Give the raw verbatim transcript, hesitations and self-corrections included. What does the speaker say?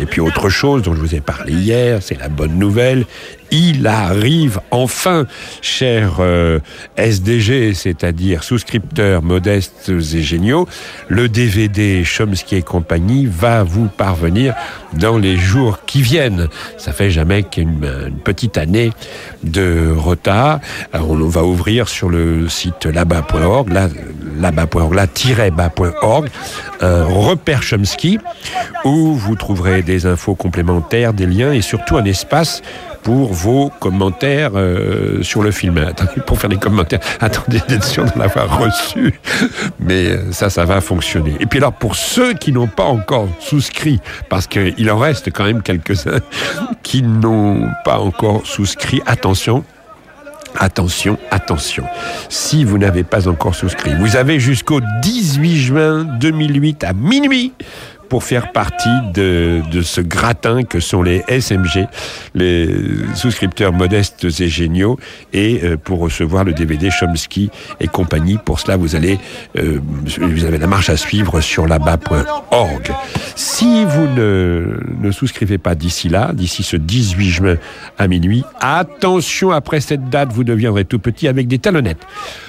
puis autre chose dont je vous ai parlé hier, c'est la bonne nouvelle. Il arrive enfin, chers euh, S D G, c'est-à-dire souscripteurs modestes et géniaux, le D V D Chomsky et compagnie va vous parvenir dans les jours qui viennent. Ça fait jamais qu'une une petite année de retard. Alors, on va ouvrir sur le site là-bas point org, là, là-bas point org, là-bas point org, un repère Chomsky où vous trouverez des infos complémentaires, des liens et surtout un espace pour vos commentaires euh, sur le film. Attendez, pour faire des commentaires, attendez d'être sûr d'en avoir reçu. Mais ça, ça va fonctionner. Et puis alors, pour ceux qui n'ont pas encore souscrit, parce qu'il en reste quand même quelques-uns qui n'ont pas encore souscrit, attention, attention, attention. Si vous n'avez pas encore souscrit, vous avez jusqu'au dix-huit juin deux mille huit à minuit pour faire partie de, de ce gratin que sont les S M G, les souscripteurs modestes et géniaux, et euh, pour recevoir le D V D Chomsky et compagnie. Pour cela, vous allez, euh, vous avez la marche à suivre sur là-bas point org. Si vous ne, ne souscrivez pas d'ici là, d'ici ce dix-huit juin à minuit, attention, après cette date, vous deviendrez tout petit avec des talonnettes.